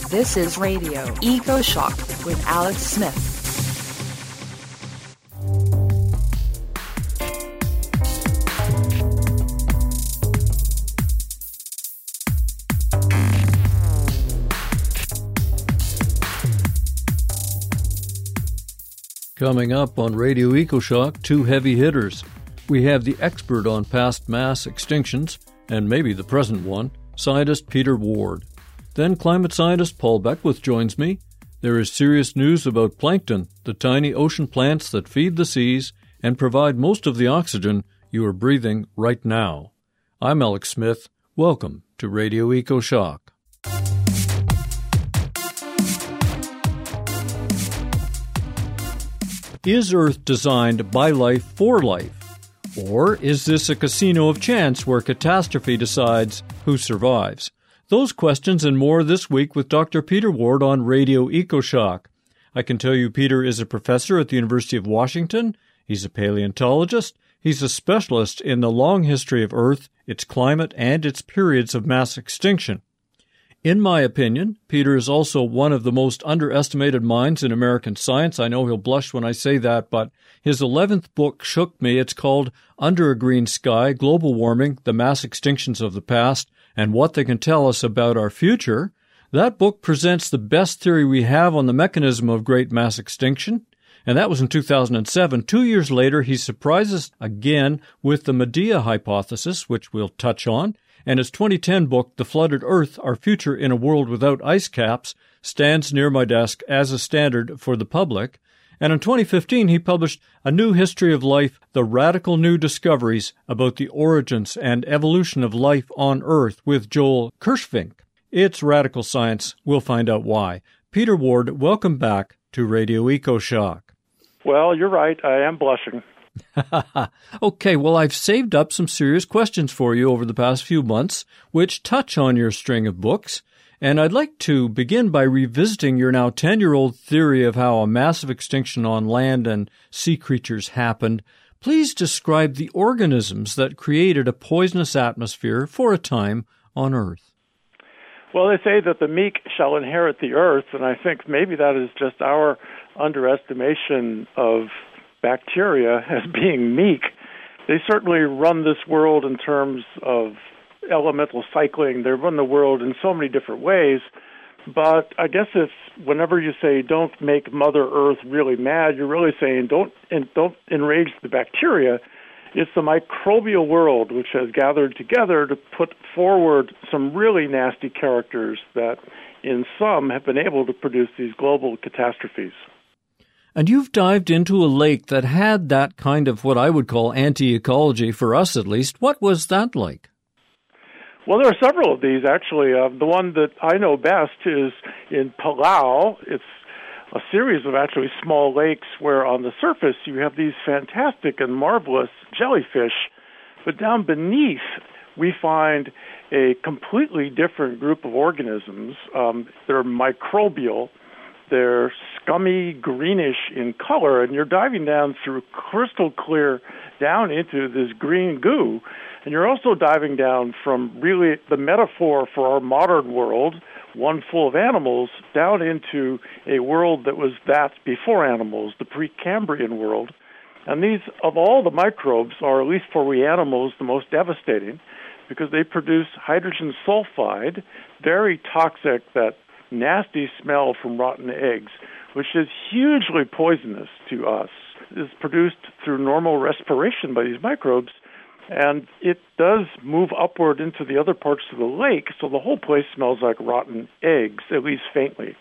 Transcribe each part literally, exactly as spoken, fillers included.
This is Radio Eco Shock with Alex Smith. Coming up on Radio EcoShock, two heavy hitters. We have the expert on past mass extinctions, and maybe the present one, scientist Peter Ward. Then climate scientist Paul Beckwith joins me. There is serious news about plankton, the tiny ocean plants that feed the seas and provide most of the oxygen you are breathing right now. I'm Alex Smith. Welcome to Radio EcoShock. Is Earth designed by life for life? Or is this a casino of chance where catastrophe decides who survives? Those questions and more this week with Doctor Peter Ward on Radio EcoShock. I can tell you Peter is a professor at the University of Washington. He's a paleontologist. He's a specialist in the long history of Earth, its climate, and its periods of mass extinction. In my opinion, Peter is also one of the most underestimated minds in American science. I know he'll blush when I say that, but his eleventh book shook me. It's called Under a Green Sky, Global Warming, the Mass Extinctions of the Past, and What They Can Tell Us About Our Future. That book presents the best theory we have on the mechanism of great mass extinction, and that was in two thousand seven. Two years later, he surprises again with the Medea hypothesis, which we'll touch on, and his twenty ten book, The Flooded Earth, Our Future in a World Without Ice Caps, stands near my desk as a standard for the public. And in twenty fifteen, he published A New History of Life, The Radical New Discoveries About the Origins and Evolution of Life on Earth with Joel Kirschvink. It's radical science. We'll find out why. Peter Ward, welcome back to Radio EcoShock. Well, you're right. I am blushing. Okay, well, I've saved up some serious questions for you over the past few months, which touch on your string of books, and I'd like to begin by revisiting your now ten-year-old theory of how a massive extinction on land and sea creatures happened. Please describe the organisms that created a poisonous atmosphere for a time on Earth. Well, they say that the meek shall inherit the earth, and I think maybe that is just our underestimation of bacteria as being meek. They certainly run this world in terms of elemental cycling. They run the world in so many different ways. But I guess it's whenever you say don't make Mother Earth really mad, you're really saying don't and don't enrage the bacteria. It's the microbial world which has gathered together to put forward some really nasty characters that in some have been able to produce these global catastrophes. And you've dived into a lake that had that kind of what I would call anti-ecology, for us at least. What was that like? Well, there are several of these, actually. Uh, the one that I know best is in Palau. It's a series of actually small lakes where on the surface you have these fantastic and marvelous jellyfish, but down beneath we find a completely different group of organisms. Um, they're microbial. They're scummy greenish in color, and you're diving down through crystal clear down into this green goo. And you're also diving down from really the metaphor for our modern world, one full of animals, down into a world that was that before animals, the Precambrian world. And these, of all the microbes, are, at least for we animals, the most devastating because they produce hydrogen sulfide, very toxic, that nasty smell from rotten eggs, which is hugely poisonous to us. It's produced through normal respiration by these microbes, and it does move upward into the other parts of the lake, so the whole place smells like rotten eggs, at least faintly.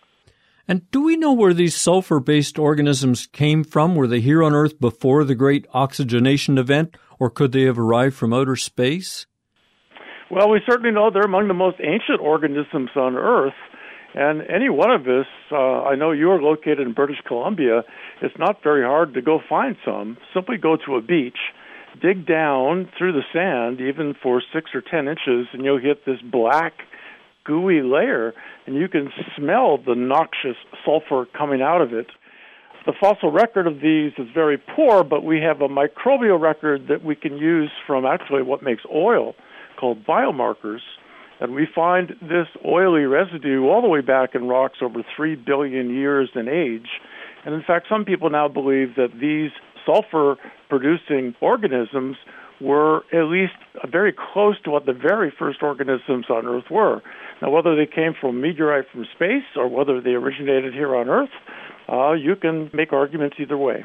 And do we know where these sulfur-based organisms came from? Were they here on Earth before the great oxygenation event, or could they have arrived from outer space? Well, we certainly know they're among the most ancient organisms on Earth. And any one of us, uh, I know you are located in British Columbia, it's not very hard to go find some. Simply go to a beach, dig down through the sand, even for six or ten inches, and you'll hit this black, gooey layer, and you can smell the noxious sulfur coming out of it. The fossil record of these is very poor, but we have a microbial record that we can use from actually what makes oil, called biomarkers, And we find this oily residue all the way back in rocks over three billion years in age. And in fact, some people now believe that these sulfur-producing organisms were at least very close to what the very first organisms on Earth were. Now, whether they came from a meteorite from space or whether they originated here on Earth, uh, you can make arguments either way.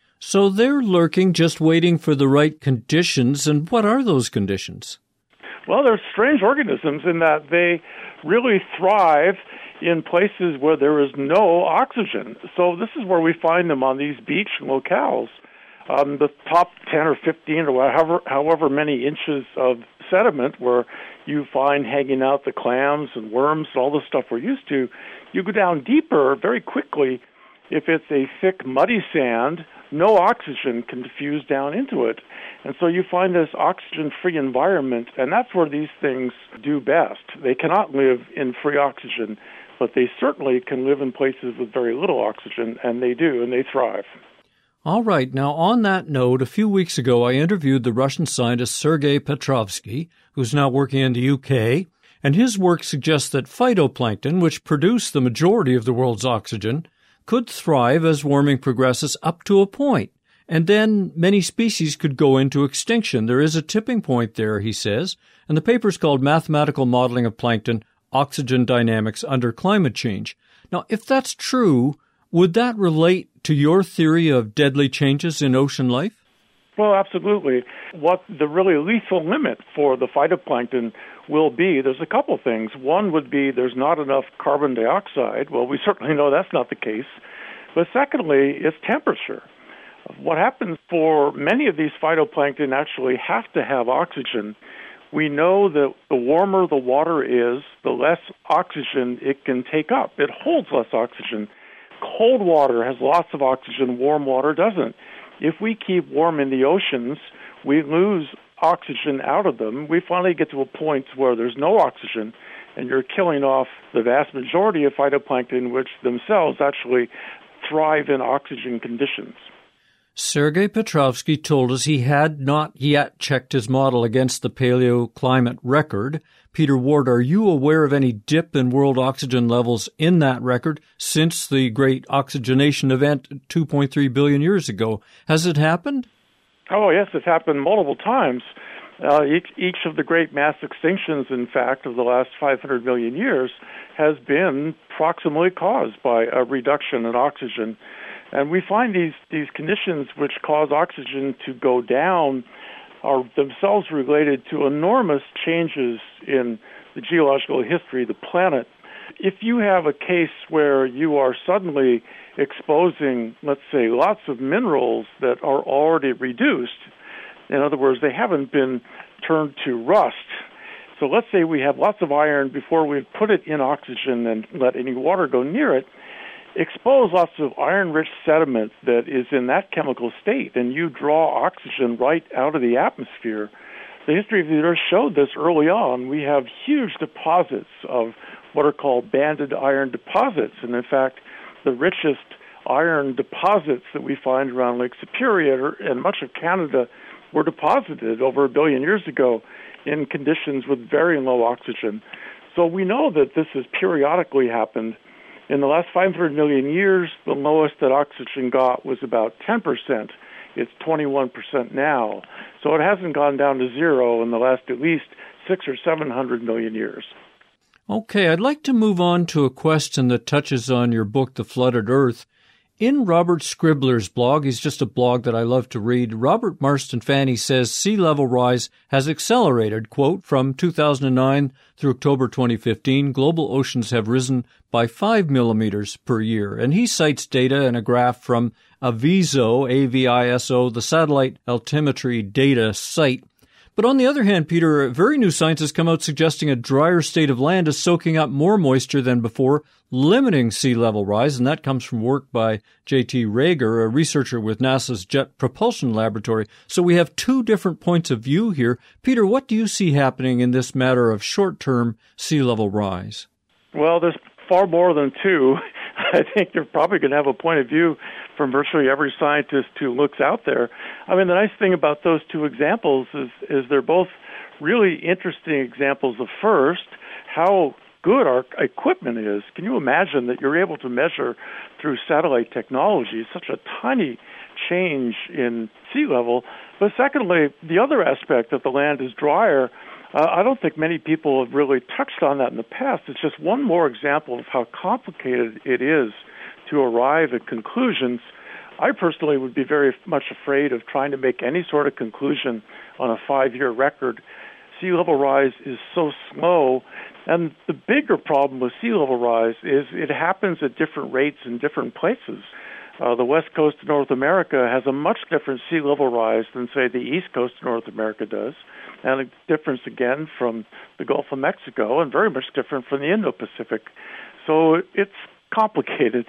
So they're lurking, just waiting for the right conditions. And what are those conditions? Well, they're strange organisms in that they really thrive in places where there is no oxygen. So this is where we find them on these beach locales. Um, the top ten or fifteen or however, however many inches of sediment where you find hanging out the clams and worms and all the stuff we're used to, you go down deeper very quickly. If it's a thick, muddy sand, no oxygen can diffuse down into it. And so you find this oxygen-free environment, and that's where these things do best. They cannot live in free oxygen, but they certainly can live in places with very little oxygen, and they do, and they thrive. All right. Now, on that note, a few weeks ago, I interviewed the Russian scientist Sergei Petrovsky, who's now working in the U K, and his work suggests that phytoplankton, which produce the majority of the world's oxygen, could thrive as warming progresses up to a point, and then many species could go into extinction. There is a tipping point there, he says, and the paper is called Mathematical Modeling of Plankton, Oxygen Dynamics Under Climate Change. Now, if that's true, would that relate to your theory of deadly changes in ocean life? Well, absolutely. What the really lethal limit for the phytoplankton will be, there's a couple things. One would be there's not enough carbon dioxide. Well, we certainly know that's not the case. But secondly, it's temperature. What happens for many of these phytoplankton actually have to have oxygen. We know that the warmer the water is, the less oxygen it can take up. It holds less oxygen. Cold water has lots of oxygen, warm water doesn't. If we keep warm in the oceans, we lose oxygen out of them. We finally get to a point where there's no oxygen, and you're killing off the vast majority of phytoplankton, which themselves actually thrive in oxygen conditions. Sergei Petrovsky told us he had not yet checked his model against the paleoclimate record. Peter Ward, are you aware of any dip in world oxygen levels in that record since the great oxygenation event two point three billion years ago? Has it happened? Oh, yes, it's happened multiple times. Uh, each, each of the great mass extinctions, in fact, of the last five hundred million years has been proximally caused by a reduction in oxygen. And we find these, these conditions which cause oxygen to go down are themselves related to enormous changes in the geological history of the planet. If you have a case where you are suddenly exposing, let's say, lots of minerals that are already reduced, in other words, they haven't been turned to rust. So let's say we have lots of iron before we put it in oxygen and let any water go near it. Expose lots of iron-rich sediment that is in that chemical state, and you draw oxygen right out of the atmosphere. The history of the Earth showed this early on. We have huge deposits of what are called banded iron deposits, and in fact, the richest iron deposits that we find around Lake Superior and much of Canada were deposited over a billion years ago in conditions with very low oxygen. So we know that this has periodically happened. In the last five hundred million years, the lowest that oxygen got was about ten percent. It's twenty-one percent now. So it hasn't gone down to zero in the last at least six or seven hundred million years. Okay, I'd like to move on to a question that touches on your book, The Flooded Earth. In Robert Scribbler's blog, he's just a blog that I love to read, Robert Marston Fanny says sea level rise has accelerated, quote, from two thousand nine through October twenty fifteen, global oceans have risen by five millimeters per year. And he cites data and a graph from Aviso, A V I S O, the satellite altimetry data site. But on the other hand, Peter, very new science has come out suggesting a drier state of land is soaking up more moisture than before, limiting sea level rise, and that comes from work by J T Rager, a researcher with NASA's Jet Propulsion Laboratory. So we have two different points of view here. Peter, what do you see happening in this matter of short-term sea level rise? Well, there's far more than two. I think you're probably going to have a point of view from virtually every scientist who looks out there. I mean, the nice thing about those two examples is, is they're both really interesting examples of first. how good our equipment is. Can you imagine that you're able to measure through satellite technology such a tiny change in sea level? But secondly, the other aspect that the land is drier, uh, I don't think many people have really touched on that in the past. It's just one more example of how complicated it is to arrive at conclusions. I personally would be very much afraid of trying to make any sort of conclusion on a five-year record. Sea level rise is so slow, and the bigger problem with sea level rise is it happens at different rates in different places. Uh, the west coast of North America has a much different sea level rise than, say, the east coast of North America does, and a difference, again, from the Gulf of Mexico, and very much different from the Indo-Pacific. So it's complicated.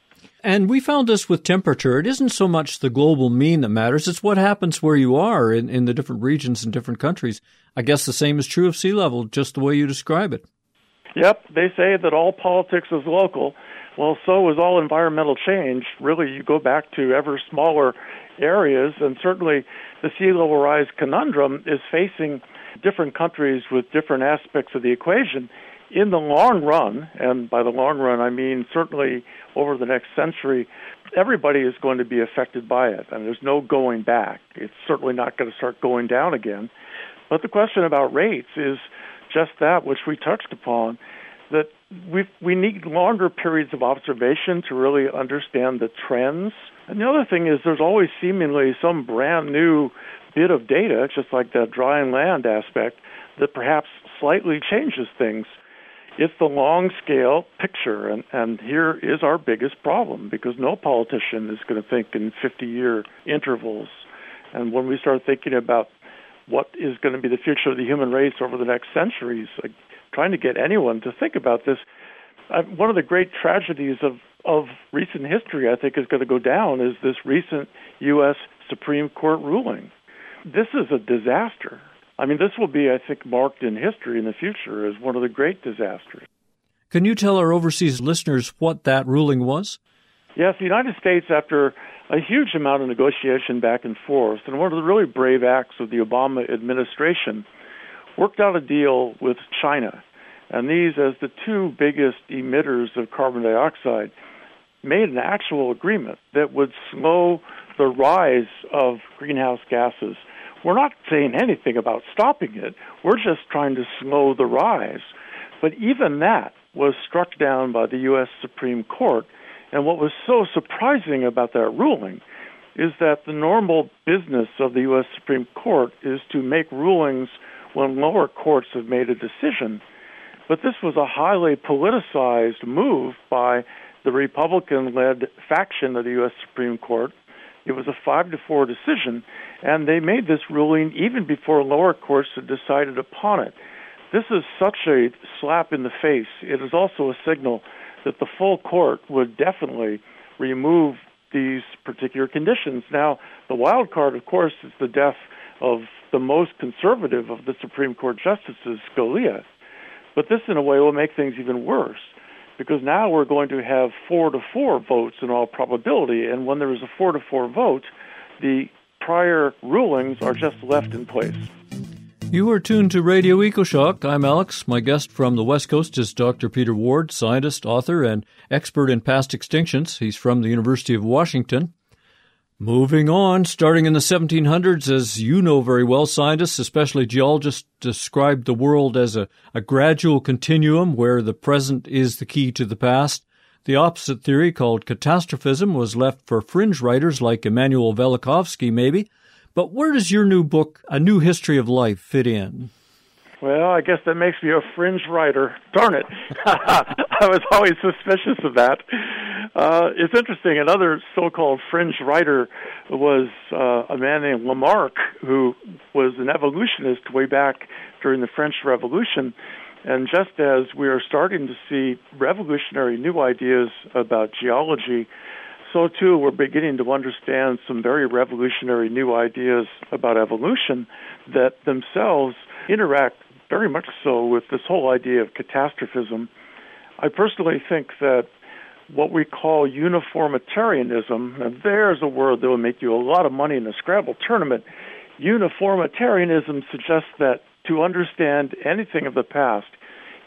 And we found this with temperature. It isn't so much the global mean that matters. It's what happens where you are in, in the different regions and different countries. I guess the same is true of sea level, just the way you describe it. Yep, they say that all politics is local. Well, so is all environmental change. Really, you go back to ever smaller areas, and certainly the sea level rise conundrum is facing different countries with different aspects of the equation. In the long run, and by the long run I mean certainly over the next century, everybody is going to be affected by it, and there's no going back. It's certainly not going to start going down again. But the question about rates is just that, which we touched upon, that we we need longer periods of observation to really understand the trends. And the other thing is there's always seemingly some brand new bit of data, just like that dry and land aspect, that perhaps slightly changes things. It's the long-scale picture, and, and here is our biggest problem, because no politician is going to think in fifty-year intervals. And when we start thinking about what is going to be the future of the human race over the next centuries, like trying to get anyone to think about this, uh, one of the great tragedies of, of recent history, I think, is going to go down is this recent U S Supreme Court ruling. This is a disaster. I mean, this will be, I think, marked in history in the future as one of the great disasters. Can you tell our overseas listeners what that ruling was? Yes, the United States, after a huge amount of negotiation back and forth, and one of the really brave acts of the Obama administration, worked out a deal with China. And these, as the two biggest emitters of carbon dioxide, made an actual agreement that would slow the rise of greenhouse gases. We're not saying anything about stopping it. We're just trying to slow the rise. But even that was struck down by the U S Supreme Court. And what was so surprising about that ruling is that the normal business of the U S Supreme Court is to make rulings when lower courts have made a decision. But this was a highly politicized move by the Republican-led faction of the U S Supreme Court. It was a five to four decision, and they made this ruling even before lower courts had decided upon it. This is such a slap in the face. It is also a signal that the full court would definitely remove these particular conditions. Now, the wild card, of course, is the death of the most conservative of the Supreme Court justices, Scalia. But this, in a way, will make things even worse, because now we're going to have four to four votes in all probability, and when there is a four to four vote, the prior rulings are just left in place. You are tuned to Radio EcoShock. I'm Alex. My guest from the West Coast is Doctor Peter Ward, scientist, author, and expert in past extinctions. He's from the University of Washington. Moving on, starting in the seventeen hundreds, as you know very well, scientists, especially geologists, described the world as a, a gradual continuum where the present is the key to the past. The opposite theory, called catastrophism, was left for fringe writers like Immanuel Velikovsky, maybe. But where does your new book, A New History of Life, fit in? Well, I guess that makes me a fringe writer. Darn it. I was always suspicious of that. Uh, it's interesting. Another so-called fringe writer was uh, a man named Lamarck, who was an evolutionist way back during the French Revolution. And just as we are starting to see revolutionary new ideas about geology, so too we're beginning to understand some very revolutionary new ideas about evolution that themselves interact very much so with this whole idea of catastrophism. I personally think that what we call uniformitarianism, and there's a word that will make you a lot of money in a Scrabble tournament. Uniformitarianism suggests that to understand anything of the past,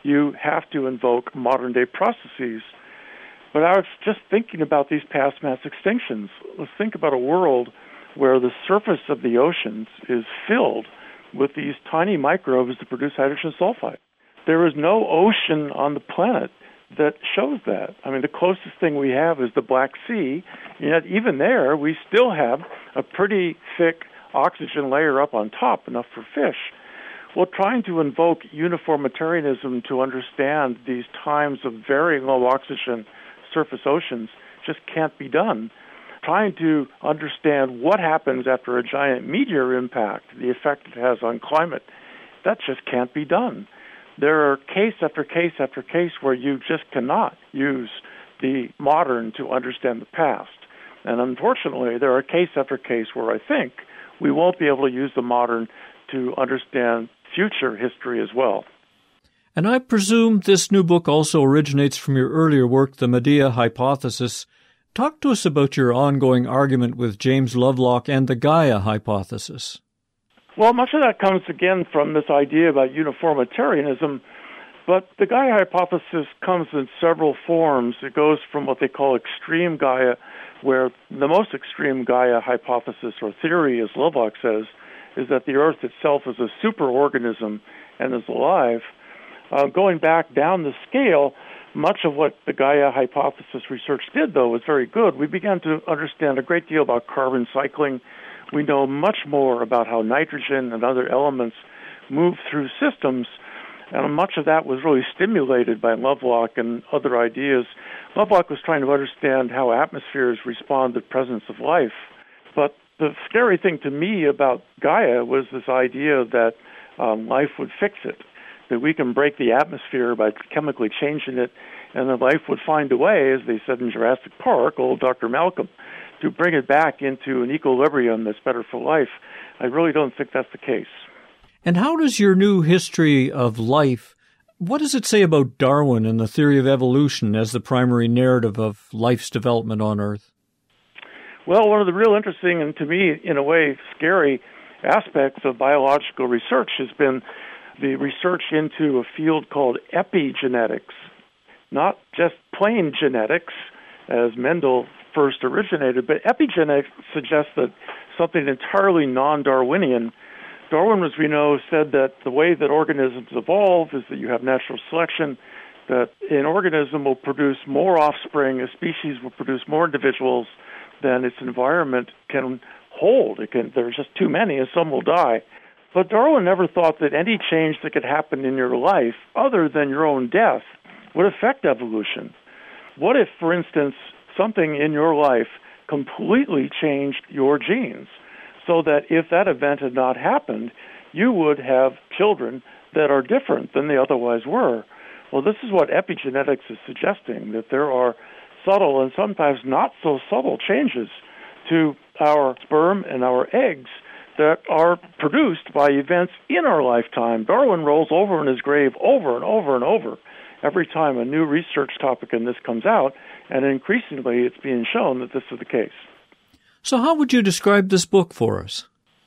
you have to invoke modern-day processes. But I was just thinking about these past mass extinctions. Let's think about a world where the surface of the oceans is filled with these tiny microbes that produce hydrogen sulfide. There is no ocean on the planet that shows that. I mean, the closest thing we have is the Black Sea, and yet even there, we still have a pretty thick oxygen layer up on top, enough for fish. Well, trying to invoke uniformitarianism to understand these times of very low oxygen surface oceans just can't be done. Trying to understand what happens after a giant meteor impact, the effect it has on climate, that just can't be done. There are case after case after case where you just cannot use the modern to understand the past. And unfortunately, there are case after case where I think we won't be able to use the modern to understand future history as well. And I presume this new book also originates from your earlier work, The Medea Hypothesis. Talk to us about your ongoing argument with James Lovelock and the Gaia hypothesis. Well, much of that comes again from this idea about uniformitarianism, but the Gaia hypothesis comes in several forms. It goes from what they call extreme Gaia, where the most extreme Gaia hypothesis or theory, as Lovelock says, is that the Earth itself is a superorganism and is alive. Uh, going back down the scale, much of what the Gaia hypothesis research did, though, was very good. We began to understand a great deal about carbon cycling. We know much more about how nitrogen and other elements move through systems, and much of that was really stimulated by Lovelock and other ideas. Lovelock was trying to understand how atmospheres respond to the presence of life. But the scary thing to me about Gaia was this idea that um, life would fix it, that we can break the atmosphere by chemically changing it, and that life would find a way, as they said in Jurassic Park, old Doctor Malcolm, to bring it back into an equilibrium that's better for life. I really don't think that's the case. And how does your new history of life, what does it say about Darwin and the theory of evolution as the primary narrative of life's development on Earth? Well, one of the real interesting and, to me, in a way, scary aspects of biological research has been the research into a field called epigenetics, not just plain genetics, as Mendel first originated, but epigenetics suggests that something entirely non-Darwinian. Darwin, as we know, said that the way that organisms evolve is that you have natural selection, that an organism will produce more offspring, a species will produce more individuals than its environment can hold. It can, there's just too many, and some will die. But Darwin never thought that any change that could happen in your life, other than your own death, would affect evolution. What if, for instance, something in your life completely changed your genes, so that if that event had not happened, you would have children that are different than they otherwise were? Well, this is what epigenetics is suggesting, that there are subtle and sometimes not so subtle changes to our sperm and our eggs that are produced by events in our lifetime. Darwin rolls over in his grave over and over and over every time a new research topic in this comes out, and increasingly it's being shown that this is the case. So how would you describe this book for us?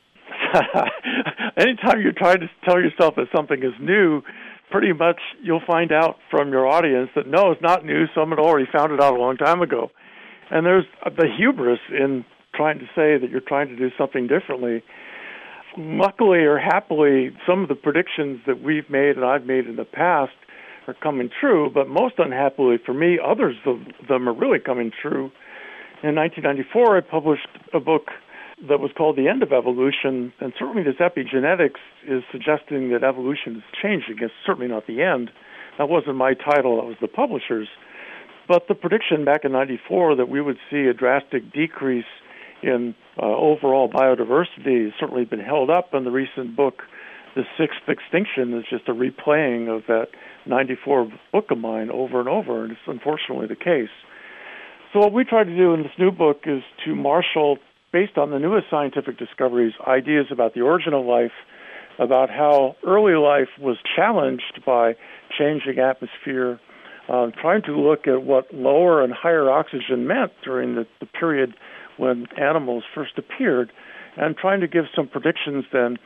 Anytime you try to tell yourself that something is new, pretty much you'll find out from your audience that no, it's not new, someone already found it out a long time ago. And there's the hubris in trying to say that you're trying to do something differently. Luckily or happily, some of the predictions that we've made and I've made in the past are coming true, but most unhappily for me, others of them are really coming true. In nineteen ninety-four, I published a book that was called The End of Evolution, and certainly this epigenetics is suggesting that evolution is changing. It's certainly not the end. That wasn't my title, that was the publisher's. But the prediction back in ninety-four that we would see a drastic decrease in uh, overall biodiversity has certainly been held up in the recent book. The Sixth Extinction is just a replaying of that ninety-four book of mine over and over, and it's unfortunately the case. So what we try to do in this new book is to marshal, based on the newest scientific discoveries, ideas about the origin of life, about how early life was challenged by changing atmosphere, uh, trying to look at what lower and higher oxygen meant during the, the period when animals first appeared, and trying to give some predictions then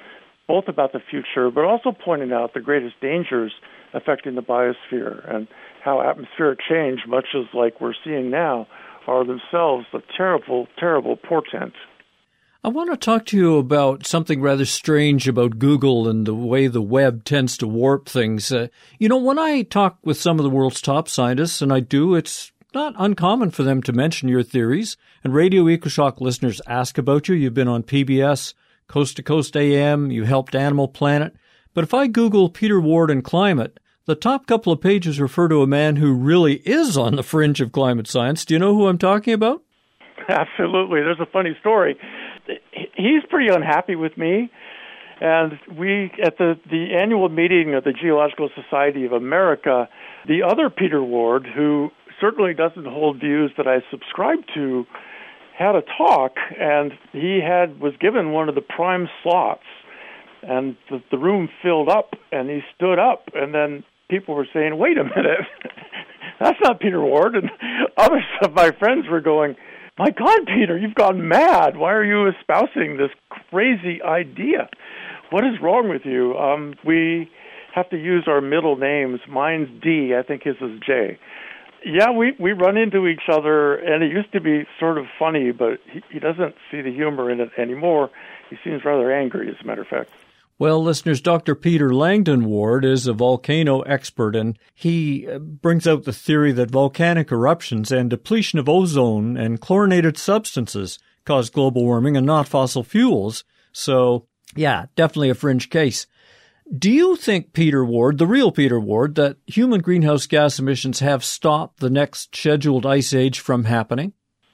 both about the future, but also pointing out the greatest dangers affecting the biosphere and how atmospheric change, much as like we're seeing now, are themselves a terrible, terrible portent. I want to talk to you about something rather strange about Google and the way the web tends to warp things. Uh, you know, when I talk with some of the world's top scientists, and I do, it's not uncommon for them to mention your theories, and Radio EcoShock listeners ask about you. You've been on P B S, Coast to Coast A M, you helped Animal Planet. But if I Google Peter Ward and climate, the top couple of pages refer to a man who really is on the fringe of climate science. Do you know who I'm talking about? Absolutely. There's a funny story. He's pretty unhappy with me. And we, at the, the annual meeting of the Geological Society of America, the other Peter Ward, who certainly doesn't hold views that I subscribe to, had a talk, and he had was given one of the prime slots. And the, the room filled up, and he stood up, and then people were saying, wait a minute, that's not Peter Ward. And others of my friends were going, my God, Peter, you've gone mad. Why are you espousing this crazy idea? What is wrong with you? Um, we have to use our middle names. Mine's D. I think his is J. Yeah, we, we run into each other, and it used to be sort of funny, but he, he doesn't see the humor in it anymore. He seems rather angry, as a matter of fact. Well, listeners, Doctor Peter Langdon Ward is a volcano expert, and he brings out the theory that volcanic eruptions and depletion of ozone and chlorinated substances cause global warming and not fossil fuels. So, yeah, definitely a fringe case. Do you think, Peter Ward, the real Peter Ward, that human greenhouse gas emissions have stopped the next scheduled ice age from happening?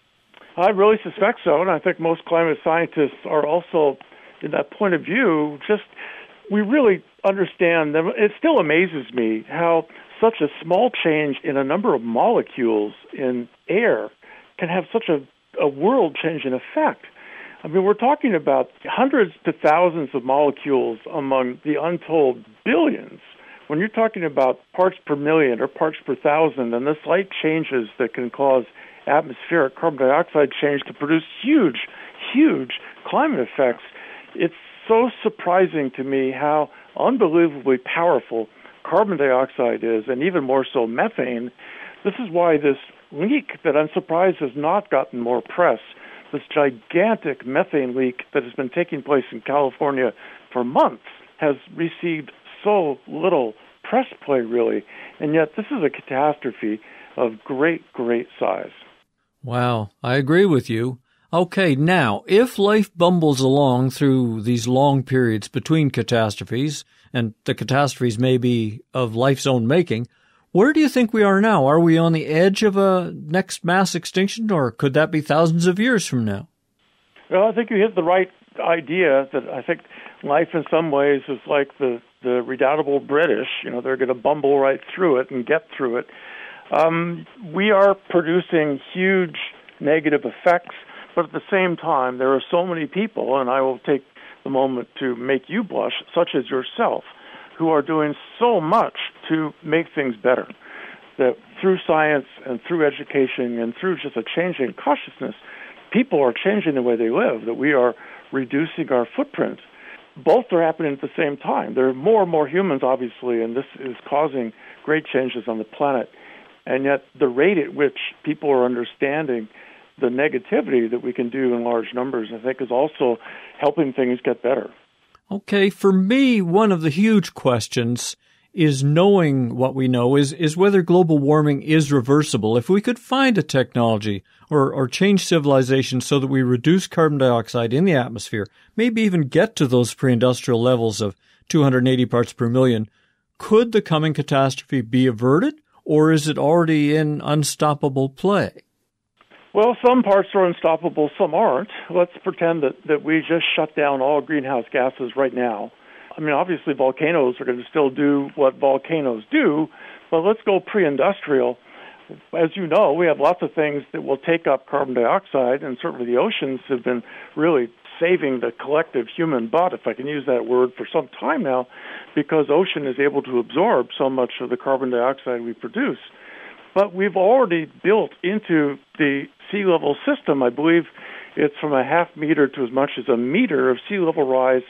I really suspect so, and I think most climate scientists are also in that point of view. Just, we really understand that. It still amazes me how such a small change in a number of molecules in air can have such a, a world-changing effect. I mean, we're talking about hundreds to thousands of molecules among the untold billions. When you're talking about parts per million or parts per thousand, and the slight changes that can cause atmospheric carbon dioxide change to produce huge, huge climate effects, it's so surprising to me how unbelievably powerful carbon dioxide is, and even more so methane. This is why this leak that I'm surprised has not gotten more press, this gigantic methane leak that has been taking place in California for months, has received so little press play, really. And yet this is a catastrophe of great, great size. Wow, I agree with you. Okay, now, if life bumbles along through these long periods between catastrophes, and the catastrophes may be of life's own making, where do you think we are now? Are we on the edge of a next mass extinction, or could that be thousands of years from now? Well, I think you hit the right idea that I think life in some ways is like the, the redoubtable British. You know, they're going to bumble right through it and get through it. Um, we are producing huge negative effects. But at the same time, there are so many people, and I will take the moment to make you blush, such as yourself, who are doing so much to make things better. That through science and through education and through just a change in consciousness, people are changing the way they live, that we are reducing our footprint. Both are happening at the same time. There are more and more humans, obviously, and this is causing great changes on the planet. And yet the rate at which people are understanding the negativity that we can do in large numbers, I think, is also helping things get better. Okay, for me, one of the huge questions is knowing what we know, is, is whether global warming is reversible. If we could find a technology or, or change civilization so that we reduce carbon dioxide in the atmosphere, maybe even get to those pre-industrial levels of two hundred eighty parts per million, could the coming catastrophe be averted, or is it already in unstoppable play? Well, some parts are unstoppable, some aren't. Let's pretend that, that we just shut down all greenhouse gases right now. I mean, obviously volcanoes are going to still do what volcanoes do, but let's go pre-industrial. As you know, we have lots of things that will take up carbon dioxide, and certainly the oceans have been really saving the collective human butt, if I can use that word, for some time now, because ocean is able to absorb so much of the carbon dioxide we produce. But we've already built into the sea level system, I believe it's from a half meter to as much as a meter of sea level rise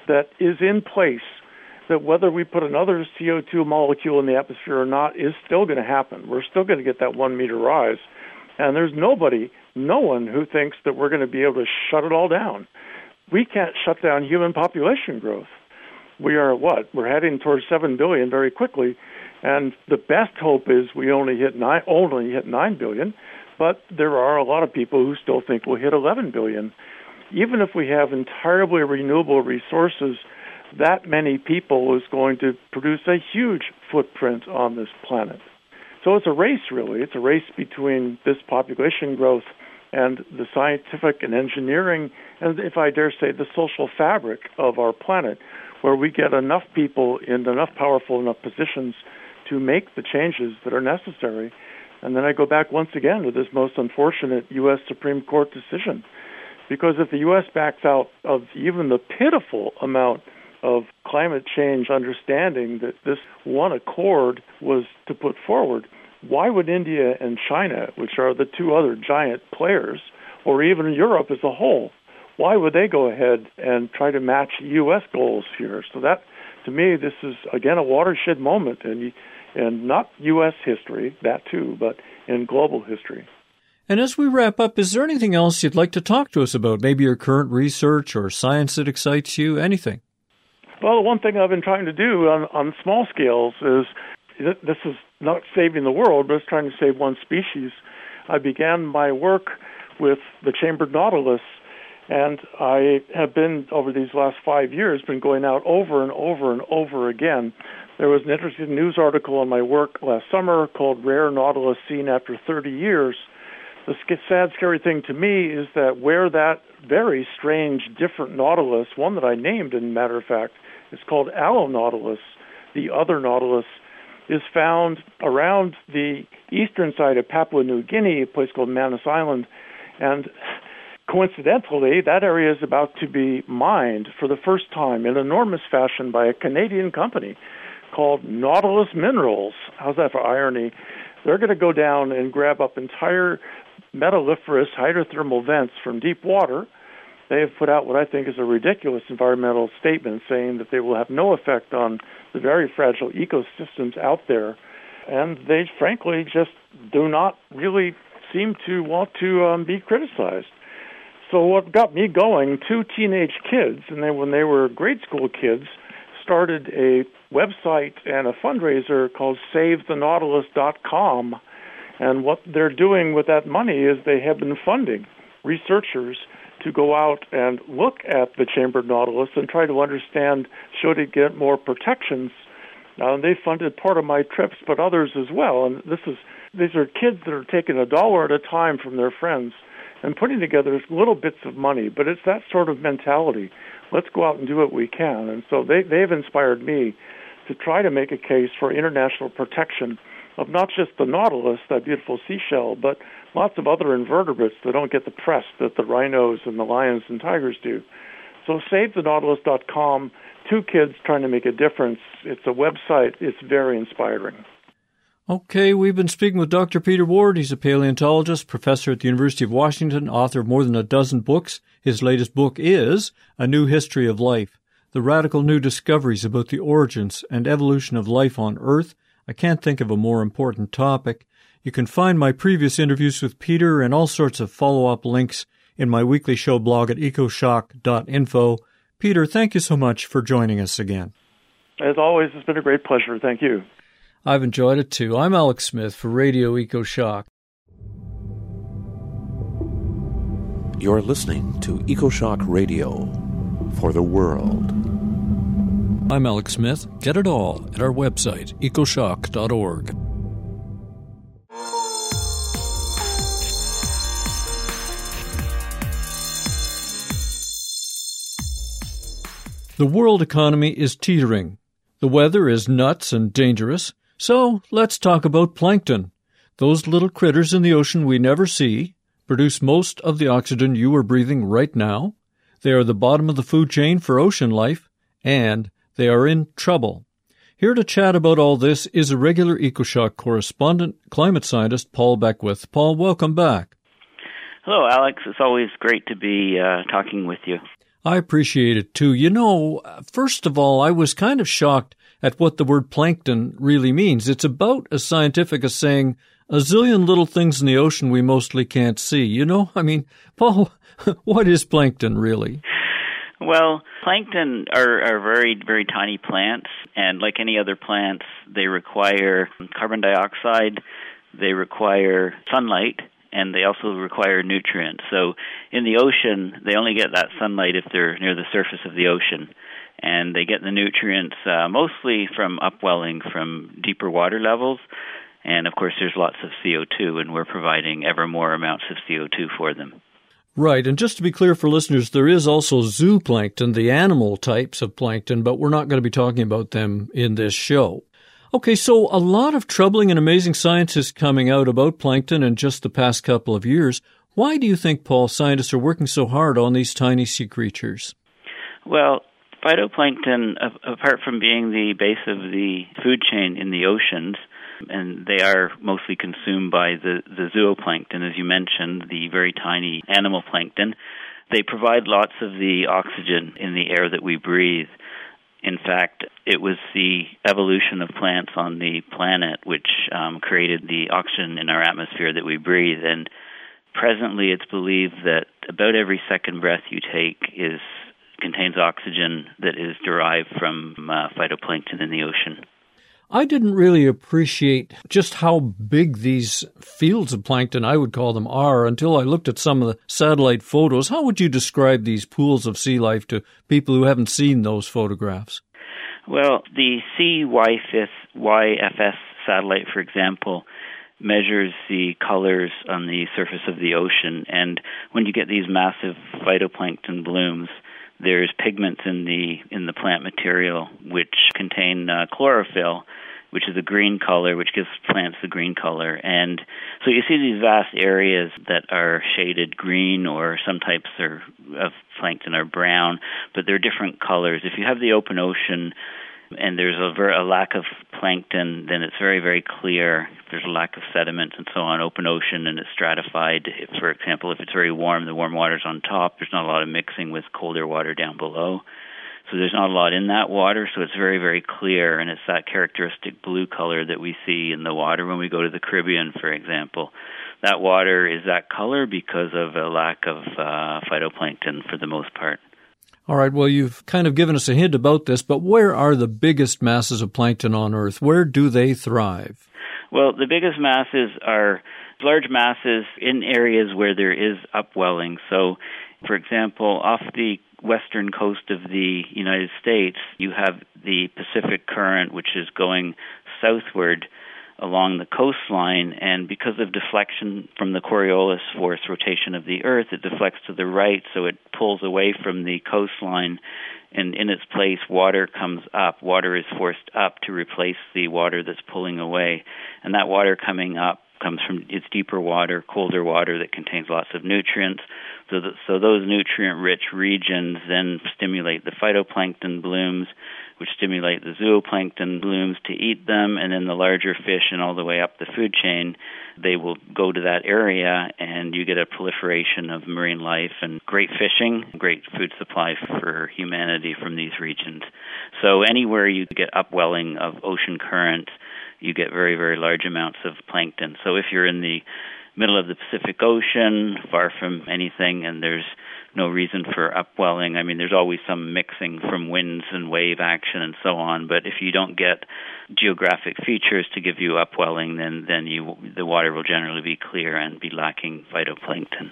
that is in place, that whether we put another C O two molecule in the atmosphere or not is still going to happen. We're still going to get that one meter rise. And there's nobody, no one who thinks that we're going to be able to shut it all down. We can't shut down human population growth. We are what? We're heading towards seven billion very quickly. And the best hope is we only hit nine, only hit nine billion. But there are a lot of people who still think we'll hit eleven billion. Even if we have entirely renewable resources, that many people is going to produce a huge footprint on this planet. So it's a race, really. It's a race between this population growth and the scientific and engineering, and if I dare say, the social fabric of our planet, where we get enough people in enough powerful enough positions to make the changes that are necessary. And then I go back once again to this most unfortunate U S Supreme Court decision. Because if the U S backs out of even the pitiful amount of climate change understanding that this one accord was to put forward, why would India and China, which are the two other giant players, or even Europe as a whole, why would they go ahead and try to match U S goals here? So that, to me, this is, again, a watershed moment in, in not U S history, that too, but in global history. And as we wrap up, is there anything else you'd like to talk to us about? Maybe your current research or science that excites you, anything? Well, the one thing I've been trying to do on, on small scales is, this is not saving the world, but it's trying to save one species. I began my work with the chambered nautilus, and I have been, over these last five years, been going out over and over and over again. There was an interesting news article on my work last summer called Rare Nautilus Seen After thirty years. The sad, scary thing to me is that where that very strange, different nautilus, one that I named, as a matter of fact, is called Allonautilus, the other nautilus, is found around the eastern side of Papua New Guinea, a place called Manus Island. And coincidentally, that area is about to be mined for the first time in enormous fashion by a Canadian company called Nautilus Minerals. How's that for irony? They're going to go down and grab up entire metalliferous hydrothermal vents from deep water. They have put out what I think is a ridiculous environmental statement saying that they will have no effect on the very fragile ecosystems out there. And they, frankly, just do not really seem to want to um, be criticized. So what got me going, two teenage kids, and they, when they were grade school kids, started a website and a fundraiser called save the nautilus dot com. And what they're doing with that money is they have been funding researchers to go out and look at the chambered nautilus and try to understand, should it get more protections. Uh, they funded part of my trips, but others as well. And this is these are kids that are taking a dollar at a time from their friends and putting together little bits of money. But it's that sort of mentality. Let's go out and do what we can. And so they, they've inspired me to try to make a case for international protection of not just the nautilus, that beautiful seashell, but lots of other invertebrates that don't get the press that the rhinos and the lions and tigers do. So save the nautilus dot com, two kids trying to make a difference. It's a website. It's very inspiring. Okay, we've been speaking with Doctor Peter Ward. He's a paleontologist, professor at the University of Washington, author of more than a dozen books. His latest book is A New History of Life, the radical new discoveries about the origins and evolution of life on Earth. I can't think of a more important topic. You can find my previous interviews with Peter and all sorts of follow-up links in my weekly show blog at ecoshock dot info. Peter, thank you so much for joining us again. As always, it's been a great pleasure. Thank you. I've enjoyed it too. I'm Alex Smith for Radio EcoShock. You're listening to EcoShock Radio for the world. I'm Alex Smith. Get it all at our website, ecoshock dot org. The world economy is teetering. The weather is nuts and dangerous. So let's talk about plankton. Those little critters in the ocean we never see produce most of the oxygen you are breathing right now. They are the bottom of the food chain for ocean life, and they are in trouble. Here to chat about all this is a regular EcoShock correspondent, climate scientist Paul Beckwith. Paul, welcome back. Hello, Alex. It's always great to be uh, talking with you. I appreciate it, too. You know, first of all, I was kind of shocked at what the word plankton really means. It's about as scientific as saying a zillion little things in the ocean we mostly can't see. You know, I mean, Paul, what is plankton really? Well, plankton are, are very, very tiny plants, and like any other plants, they require carbon dioxide, they require sunlight, and they also require nutrients. So in the ocean, they only get that sunlight if they're near the surface of the ocean. And they get the nutrients uh, mostly from upwelling from deeper water levels. And, of course, there's lots of C O two, and we're providing ever more amounts of C O two for them. Right, and just to be clear for listeners, there is also zooplankton, the animal types of plankton, but we're not going to be talking about them in this show. Okay, so a lot of troubling and amazing science is coming out about plankton in just the past couple of years. Why do you think, Paul, scientists are working so hard on these tiny sea creatures? Well, phytoplankton, apart from being the base of the food chain in the oceans, and they are mostly consumed by the, the zooplankton, as you mentioned, the very tiny animal plankton, they provide lots of the oxygen in the air that we breathe. In fact, it was the evolution of plants on the planet which um, created the oxygen in our atmosphere that we breathe. And presently it's believed that about every second breath you take is contains oxygen that is derived from uh, phytoplankton in the ocean. I didn't really appreciate just how big these fields of plankton, I would call them, are until I looked at some of the satellite photos. How would you describe these pools of sea life to people who haven't seen those photographs? Well, the C Y F S satellite, for example, measures the colors on the surface of the ocean. And when you get these massive phytoplankton blooms, there's pigments in the in the plant material which contain uh, chlorophyll, which is a green color, which gives plants the green color. And so you see these vast areas that are shaded green, or some types are, of plankton are brown, but they're different colors. If you have the open ocean and there's a, ver- a lack of plankton, then it's very, very clear. If there's a lack of sediment and so on, open ocean, and it's stratified. If, for example, if it's very warm, the warm water's on top. There's not a lot of mixing with colder water down below. So there's not a lot in that water, so it's very, very clear, and it's that characteristic blue color that we see in the water when we go to the Caribbean, for example. That water is that color because of a lack of uh, phytoplankton for the most part. All right, well, you've kind of given us a hint about this, but where are the biggest masses of plankton on Earth? Where do they thrive? Well, the biggest masses are large masses in areas where there is upwelling. So, for example, off the western coast of the United States, you have the Pacific Current, which is going southward along the coastline, and because of deflection from the Coriolis force rotation of the Earth, it deflects to the right, so it pulls away from the coastline, and in its place, water comes up. Water is forced up to replace the water that's pulling away, and that water coming up comes from its deeper water, colder water that contains lots of nutrients. So, that, so those nutrient-rich regions then stimulate the phytoplankton blooms, which stimulate the zooplankton blooms to eat them, and then the larger fish and all the way up the food chain, they will go to that area, and you get a proliferation of marine life and great fishing, great food supply for humanity from these regions. So anywhere you get upwelling of ocean currents, you get very, very large amounts of plankton. So if you're in the middle of the Pacific Ocean, far from anything, and there's no reason for upwelling. I mean, there's always some mixing from winds and wave action and so on, but if you don't get geographic features to give you upwelling, then, then you, the water will generally be clear and be lacking phytoplankton.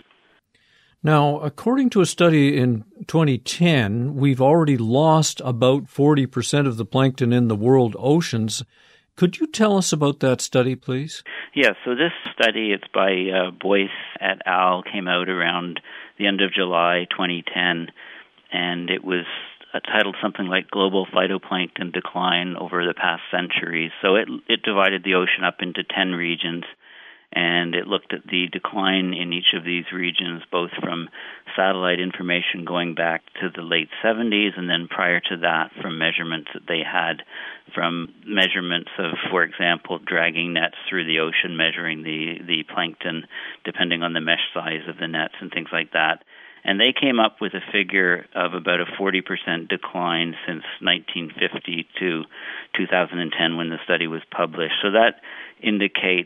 Now, according to a study in twenty ten, we've already lost about forty percent of the plankton in the world oceans. Could you tell us about that study, please? Yeah, so this study, it's by uh, Boyce et al., came out around the end of July twenty ten, and it was uh, titled something like Global Phytoplankton Decline Over the Past Centuries. So it, it divided the ocean up into ten regions, and it looked at the decline in each of these regions, both from satellite information going back to the late seventies, and then prior to that from measurements that they had from measurements of, for example, dragging nets through the ocean, measuring the, the plankton depending on the mesh size of the nets and things like that. And they came up with a figure of about a forty percent decline since nineteen fifty to two thousand ten when the study was published. So that indicates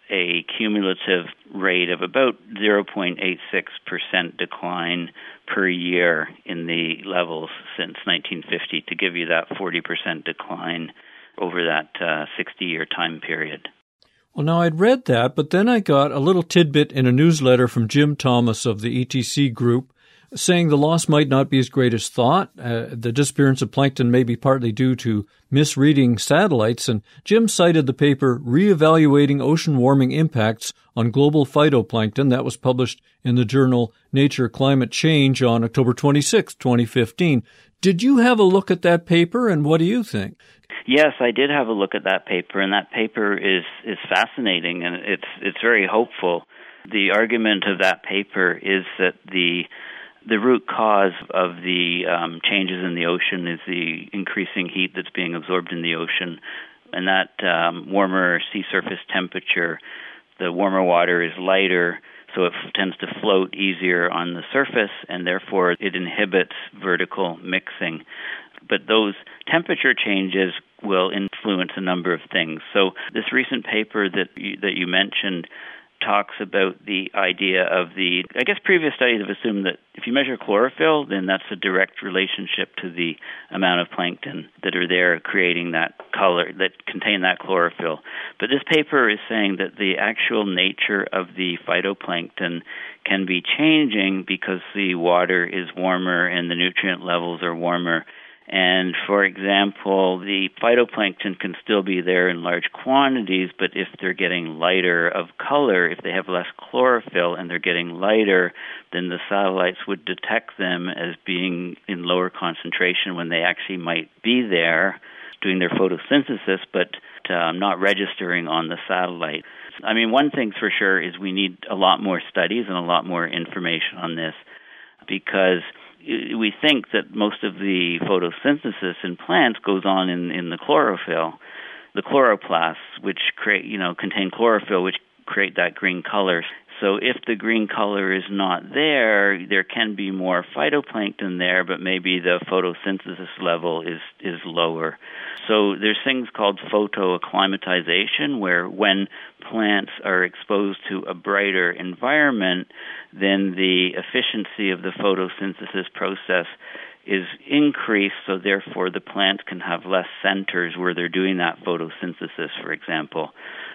a cumulative rate of about zero point eight six percent decline per year in the levels since nineteen fifty to give you that forty percent decline over that uh, sixty-year time period. Well, now I'd read that, but then I got a little tidbit in a newsletter from Jim Thomas of the E T C group saying the loss might not be as great as thought. Uh, the disappearance of plankton may be partly due to misreading satellites, and Jim cited the paper Reevaluating Ocean Warming Impacts on Global Phytoplankton that was published in the journal Nature Climate Change on October twenty-sixth, twenty fifteen. Did you have a look at that paper, and what do you think? Yes, I did have a look at that paper, and that paper is, is fascinating, and it's it's very hopeful. The argument of that paper is that the the root cause of the um, changes in the ocean is the increasing heat that's being absorbed in the ocean, and that um, warmer sea surface temperature, the warmer water is lighter, so it f- tends to float easier on the surface, and therefore it inhibits vertical mixing. But those temperature changes will influence a number of things. So this recent paper that you, that you mentioned talks about the idea of the, I guess previous studies have assumed that if you measure chlorophyll, then that's a direct relationship to the amount of plankton that are there creating that color, that contain that chlorophyll. But this paper is saying that the actual nature of the phytoplankton can be changing because the water is warmer and the nutrient levels are warmer. And, for example, the phytoplankton can still be there in large quantities, but if they're getting lighter of color, if they have less chlorophyll and they're getting lighter, then the satellites would detect them as being in lower concentration when they actually might be there doing their photosynthesis, but um, not registering on the satellite. I mean, one thing's for sure is we need a lot more studies and a lot more information on this, because we think that most of the photosynthesis in plants goes on in, in the chlorophyll, the chloroplasts, which create, you know, contain chlorophyll, which create that green color. So if the green color is not there, there can be more phytoplankton there, but maybe the photosynthesis level is, is lower. So there's things called photoacclimatization, where when plants are exposed to a brighter environment, then the efficiency of the photosynthesis process is increased, so therefore the plants can have less centers where they're doing that photosynthesis, for example.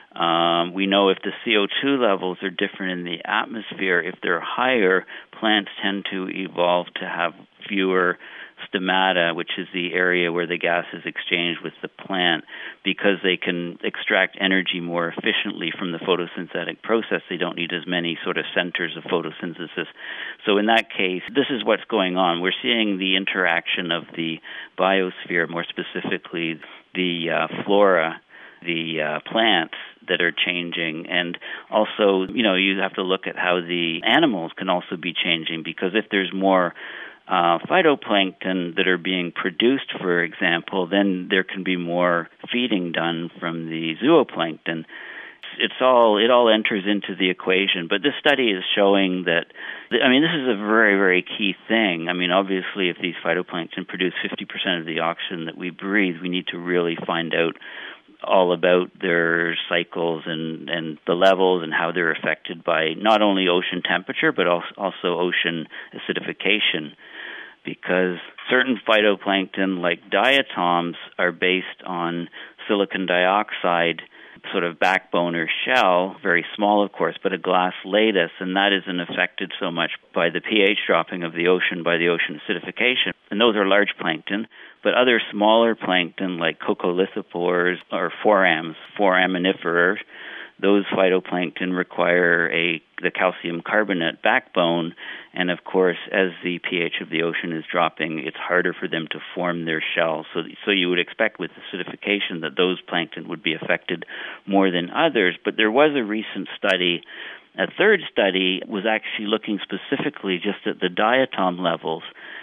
Um, we know if the C O two levels are different in the atmosphere, if they're higher, plants tend to evolve to have fewer stomata, which is the area where the gas is exchanged with the plant, because they can extract energy more efficiently from the photosynthetic process. They don't need as many sort of centers of photosynthesis. So in that case, this is what's going on. We're seeing the interaction of the biosphere, more specifically the uh, flora, the uh, plants that are changing. And also, you know, you have to look at how the animals can also be changing, because if there's more uh, phytoplankton that are being produced, for example, then there can be more feeding done from the zooplankton. It's all, it all enters into the equation. But this study is showing that, I mean, this is a very, very key thing. I mean, obviously, if these phytoplankton produce fifty percent of the oxygen that we breathe, we need to really find out all about their cycles and, and the levels and how they're affected by not only ocean temperature, but also, also ocean acidification. Because certain phytoplankton, like diatoms, are based on silicon dioxide, sort of backbone or shell, very small, of course, but a glass lattice, and that isn't affected so much by the pH dropping of the ocean, by the ocean acidification. And those are large plankton. But other smaller plankton, like coccolithopores or forams, foraminifera, those phytoplankton require a the calcium carbonate backbone, and of course, as the pH of the ocean is dropping, it's harder for them to form their shell. So, so you would expect with acidification that those plankton would be affected more than others. But there was a recent study, a third study, was actually looking specifically just at the diatom levels.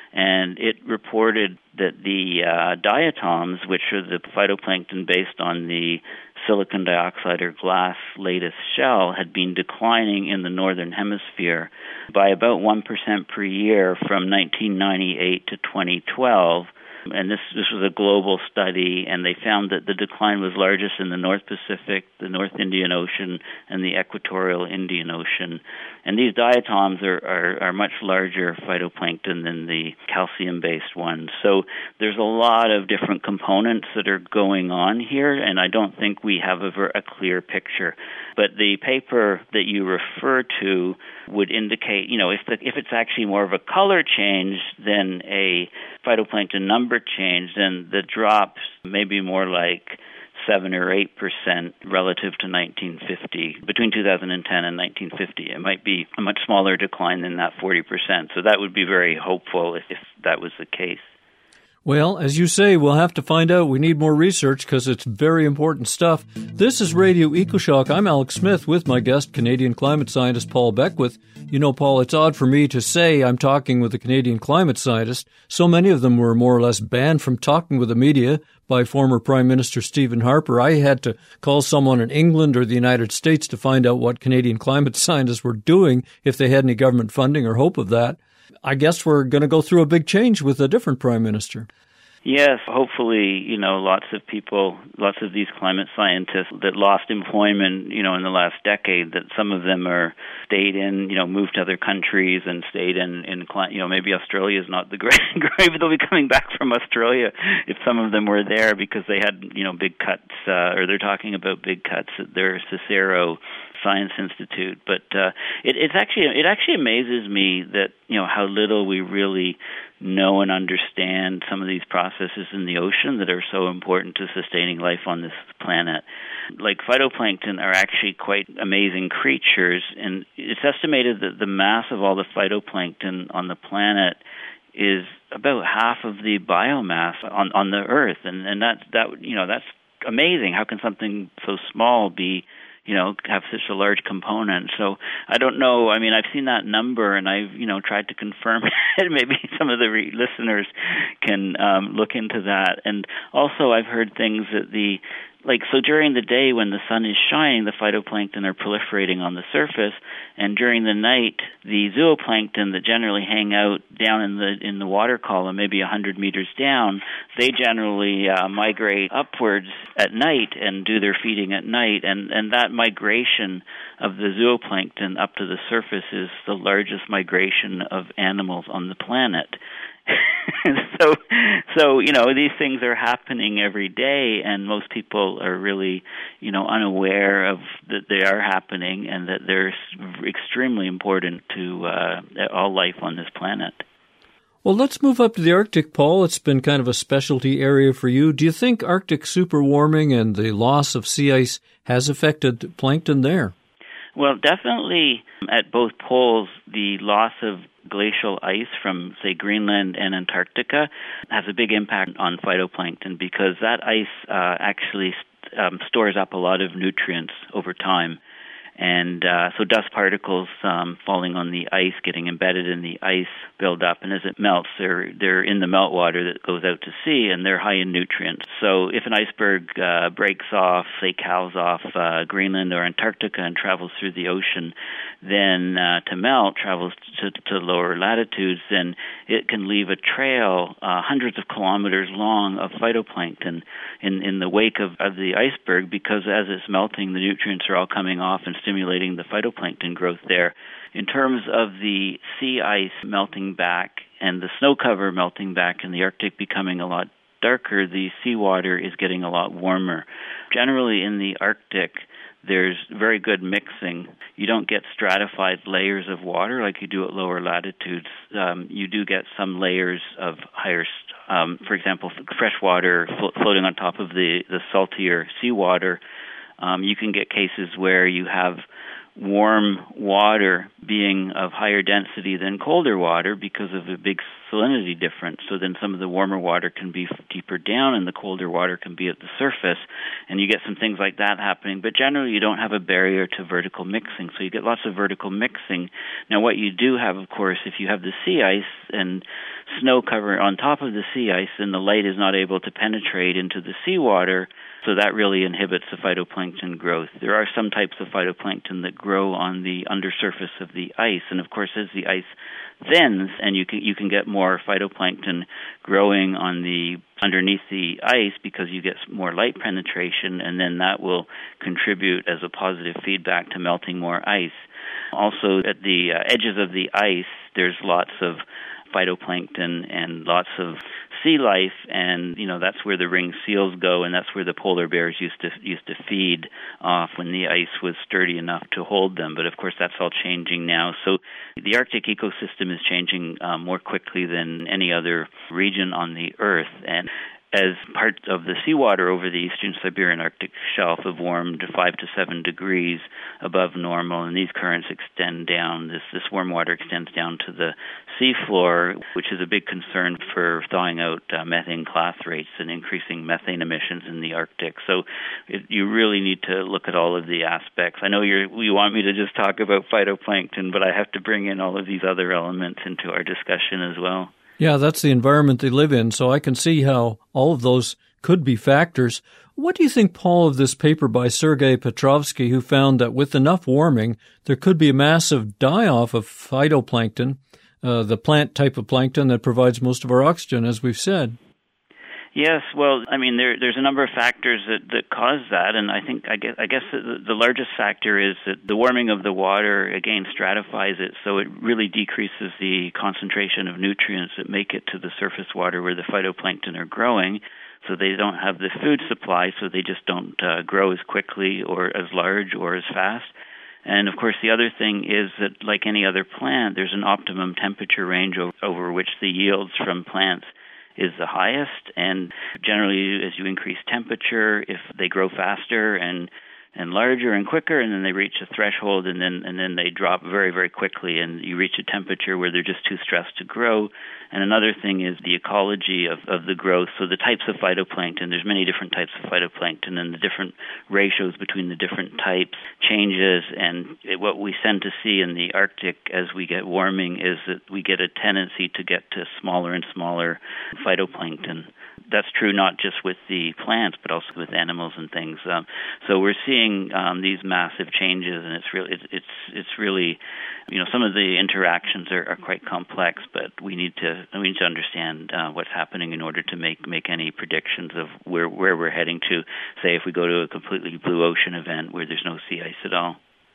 and it reported that the uh, diatoms, which are the phytoplankton based on the silicon dioxide or glass lattice shell, had been declining in the northern hemisphere by about one percent per year from nineteen ninety-eight to twenty twelve. And this this was a global study, and they found that the decline was largest in the North Pacific, the North Indian Ocean, and the equatorial Indian Ocean. And these diatoms are, are, are much larger phytoplankton than the calcium-based ones. So there's a lot of different components that are going on here, and I don't think we have a, a clear picture. But the paper that you refer to would indicate, you know, if the, if it's actually more of a color change than a phytoplankton number change, then the drops may be more like seven or eight percent relative to nineteen fifty. Between two thousand ten and nineteen fifty, it might be a much smaller decline than that forty percent. So that would be very hopeful if, if that was the case. Well, as you say, we'll have to find out. We need more research because it's very important stuff. This is Radio EcoShock. I'm Alex Smith with my guest, Canadian climate scientist Paul Beckwith. You know, Paul, it's odd for me to say I'm talking with a Canadian climate scientist. So many of them were more or less banned from talking with the media by former Prime Minister Stephen Harper. I had to call someone in England or the United States to find out what Canadian climate scientists were doing, if they had any government funding or hope of that. I guess we're going to go through a big change with a different prime minister. Yes, hopefully, you know, lots of people, lots of these climate scientists that lost employment, you know, in the last decade, that some of them are stayed in, you know, moved to other countries and stayed in, in you know, maybe Australia is not the great grave. They'll be coming back from Australia if some of them were there because they had, you know, big cuts, uh, or they're talking about big cuts at their Cicero Science Institute. But uh, it, it's actually, it actually amazes me that, you know, how little we really know and understand some of these processes in the ocean that are so important to sustaining life on this planet. Like phytoplankton are actually quite amazing creatures, and it's estimated that the mass of all the phytoplankton on the planet is about half of the biomass on, on the Earth, and and that that you know that's amazing. How can something so small be, you know, have such a large component? So I don't know. I mean, I've seen that number, and I've, you know, tried to confirm it. Maybe some of the re- listeners can um, look into that. And also, I've heard things that the Like, so during the day when the sun is shining, the phytoplankton are proliferating on the surface, and during the night, the zooplankton that generally hang out down in the in the water column, maybe one hundred meters down, they generally uh, migrate upwards at night and do their feeding at night, and, and that migration of the zooplankton up to the surface is the largest migration of animals on the planet. so, so you know, these things are happening every day, and most people are really, you know, unaware of that they are happening, and that they're extremely important to uh, all life on this planet. Well, let's move up to the Arctic, Paul. It's been kind of a specialty area for you. Do you think Arctic superwarming and the loss of sea ice has affected plankton there? Well, definitely at both poles, the loss of glacial ice from, say, Greenland and Antarctica has a big impact on phytoplankton because that ice uh, actually um, stores up a lot of nutrients over time. And uh, so dust particles um, falling on the ice, getting embedded in the ice, build up, and as it melts, they're they're in the meltwater that goes out to sea, and they're high in nutrients. So if an iceberg uh, breaks off, say cows off uh, Greenland or Antarctica and travels through the ocean, then uh, to melt, travels to, to lower latitudes, then it can leave a trail uh, hundreds of kilometers long of phytoplankton in, in the wake of, of the iceberg, because as it's melting, the nutrients are all coming off and stimulating the phytoplankton growth there. In terms of the sea ice melting back and the snow cover melting back and the Arctic becoming a lot darker, the seawater is getting a lot warmer. Generally in the Arctic, there's very good mixing. You don't get stratified layers of water like you do at lower latitudes. Um, you do get some layers of higher, um, for example, fresh water flo- floating on top of the, the saltier seawater. Um, you can get cases where you have warm water being of higher density than colder water because of a big salinity difference. So then some of the warmer water can be deeper down and the colder water can be at the surface, and you get some things like that happening. But generally you don't have a barrier to vertical mixing, so you get lots of vertical mixing. Now what you do have, of course, if you have the sea ice and snow cover on top of the sea ice, and the light is not able to penetrate into the seawater, so that really inhibits the phytoplankton growth. There are some types of phytoplankton that grow on the undersurface of the ice, and of course as the ice thins, and you can you can get more phytoplankton growing on the underneath the ice because you get more light penetration, and then that will contribute as a positive feedback to melting more ice. Also, at the uh, edges of the ice, there's lots of phytoplankton and lots of sea life, and you know that's where the ringed seals go, and that's where the polar bears used to used to feed off when the ice was sturdy enough to hold them. But of course, that's all changing now. So the Arctic ecosystem is changing uh, more quickly than any other region on the Earth, and as parts of the seawater over the eastern Siberian Arctic shelf have warmed five to seven degrees above normal, and these currents extend down, this, this warm water extends down to the seafloor, which is a big concern for thawing out uh, methane clathrates and increasing methane emissions in the Arctic. So it, you really need to look at all of the aspects. I know you're, you want me to just talk about phytoplankton, but I have to bring in all of these other elements into our discussion as well. Yeah, that's the environment they live in, so I can see how all of those could be factors. What do you think, Paul, of this paper by Sergei Petrovsky, who found that with enough warming, there could be a massive die-off of phytoplankton, uh, the plant type of plankton that provides most of our oxygen, as we've said? Yes, well, I mean, there, there's a number of factors that, that cause that, and I think I guess, I guess the, the largest factor is that the warming of the water, again, stratifies it, so it really decreases the concentration of nutrients that make it to the surface water where the phytoplankton are growing, so they don't have the food supply, so they just don't uh, grow as quickly or as large or as fast. And, of course, the other thing is that, like any other plant, there's an optimum temperature range over, over which the yields from plants is the highest, and generally as you increase temperature, if they grow faster and and larger and quicker, and then they reach a threshold, and then and then they drop very, very quickly, and you reach a temperature where they're just too stressed to grow. And another thing is the ecology of, of the growth. So the types of phytoplankton, there's many different types of phytoplankton, and the different ratios between the different types changes. And it, what we tend to see in the Arctic as we get warming is that we get a tendency to get to smaller and smaller phytoplankton. That's true not just with the plants, but also with animals and things. Um, so we're seeing um, these massive changes, and it's really, it's, it's it's really, you know, some of the interactions are, are quite complex. But we need to we need to understand uh, what's happening in order to make, make any predictions of where where we're heading to. Say if we go to a completely blue ocean event where there's no sea ice at all.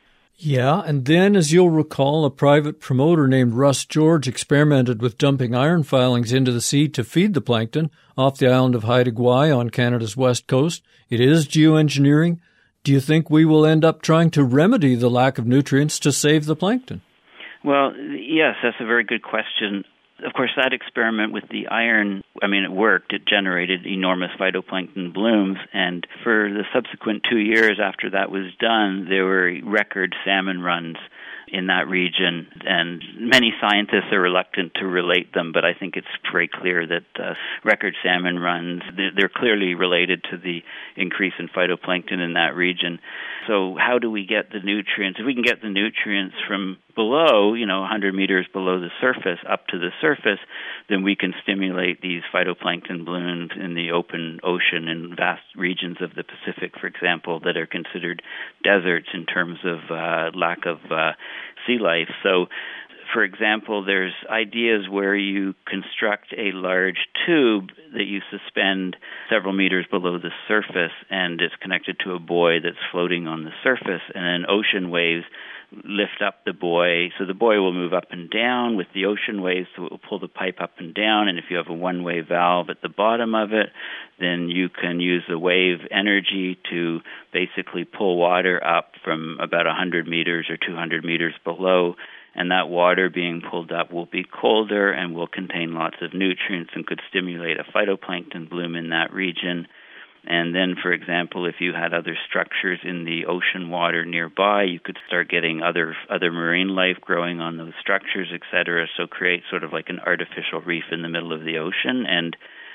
Yeah, and then, as you'll recall, a private promoter named Russ George experimented with dumping iron filings into the sea to feed the plankton off the island of Haida Gwaii on Canada's west coast. It is geoengineering. Do you think we will end up trying to remedy the lack of nutrients to save the plankton? Well, yes, that's a very good question. Of course, that experiment with the iron, I mean, it worked. It generated enormous phytoplankton blooms, and for the subsequent two years after that was done, there were record salmon runs in that region, and many scientists are reluctant to relate them, but I think it's very clear that uh, record salmon runs, they're clearly related to the increase in phytoplankton in that region. So how do we get the nutrients? If we can get the nutrients from below, you know, one hundred meters below the surface up to the surface, then we can stimulate these phytoplankton blooms in the open ocean in vast regions of the Pacific, for example, that are considered deserts in terms of uh, lack of uh, sea life. So, for example, there's ideas where you construct a large tube that you suspend several meters below the surface, and it's connected to a buoy that's floating on the surface, and then ocean waves lift up the buoy. So the buoy will move up and down with the ocean waves, so it will pull the pipe up and down, and if you have a one-way valve at the bottom of it, then you can use the wave energy to basically pull water up from about one hundred meters or two hundred meters below, and that water being pulled up will be colder and will contain lots of nutrients and could stimulate a phytoplankton bloom in that region. And then, for example, if you had other structures in the ocean water nearby, you could start getting other other marine life growing on those structures, et cetera, so create sort of like an artificial reef in the middle of the ocean. And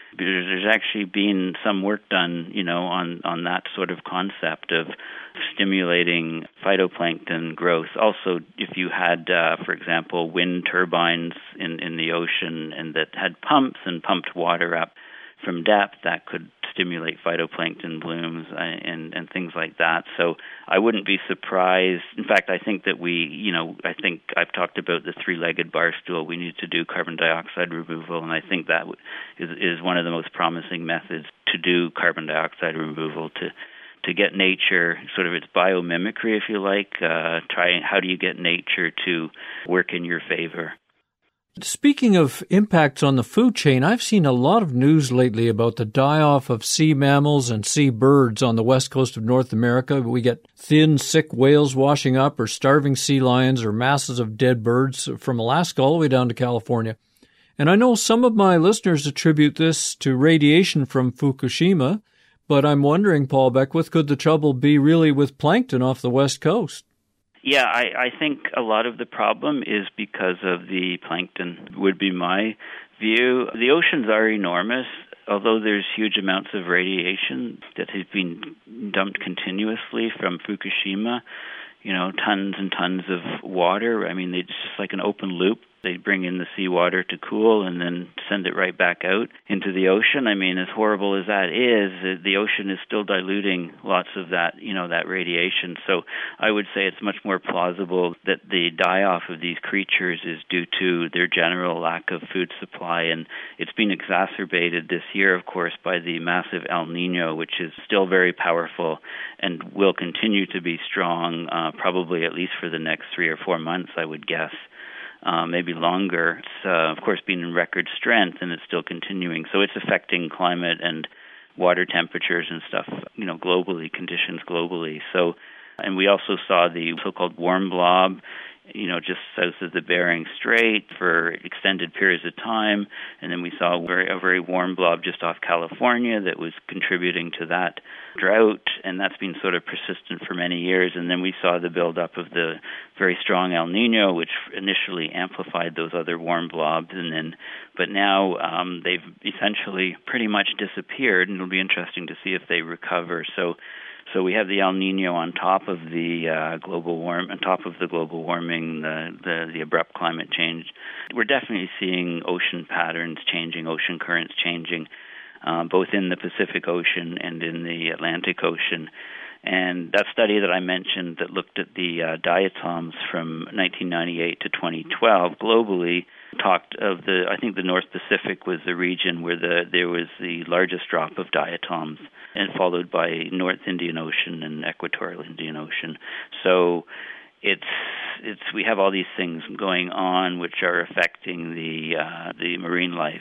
There's actually been some work done, you know, on, on that sort of concept of stimulating phytoplankton growth. Also, if you had, uh, for example, wind turbines in, in the ocean and that had pumps and pumped water up from depth, that could stimulate phytoplankton blooms and, and things like that. So I wouldn't be surprised. In fact, I think that we, you know, I think I've talked about the three-legged bar stool. We need to do carbon dioxide removal, and I think that is, is one of the most promising methods to do carbon dioxide removal, to to get nature, sort of its biomimicry, if you like, uh, try how do you get nature to work in your favor. Speaking of impacts on the food chain, I've seen a lot of news lately about the die-off of sea mammals and sea birds on the west coast of North America. We get thin, sick whales washing up, or starving sea lions, or masses of dead birds from Alaska all the way down to California. And I know some of my listeners attribute this to radiation from Fukushima, but I'm wondering, Paul Beckwith, could the trouble be really with plankton off the west coast? Yeah, I, I think a lot of the problem is because of the plankton, would be my view. The oceans are enormous, although there's huge amounts of radiation that has been dumped continuously from Fukushima. You know, tons and tons of water. I mean, it's just like an open loop. They bring in the seawater to cool and then send it right back out into the ocean. I mean, as horrible as that is, the ocean is still diluting lots of that, you know, that radiation. So I would say it's much more plausible that the die-off of these creatures is due to their general lack of food supply. And it's been exacerbated this year, of course, by the massive El Niño, which is still very powerful and will continue to be strong, uh, probably at least for the next three or four months, I would guess. Uh, maybe longer. It's, uh, of course, been in record strength, and it's still continuing. So it's affecting climate and water temperatures and stuff, you know, globally, conditions globally. So, and we also saw the so-called warm blob, you know, just south of the Bering Strait for extended periods of time. And then we saw a very, a very warm blob just off California that was contributing to that drought, and that's been sort of persistent for many years. And then we saw the buildup of the very strong El Niño, which initially amplified those other warm blobs, and then, but now um, they've essentially pretty much disappeared, and it'll be interesting to see if they recover. So. So we have the El Niño on top of the uh, global warm, on top of the global warming, the, the the abrupt climate change. We're definitely seeing ocean patterns changing, ocean currents changing, uh, both in the Pacific Ocean and in the Atlantic Ocean. And that study that I mentioned that looked at the uh, diatoms from nineteen ninety-eight to twenty twelve globally talked of the, I think the North Pacific was the region where the there was the largest drop of diatoms, and followed by North Indian Ocean and Equatorial Indian Ocean. So it's it's we have all these things going on which are affecting the uh, the marine life.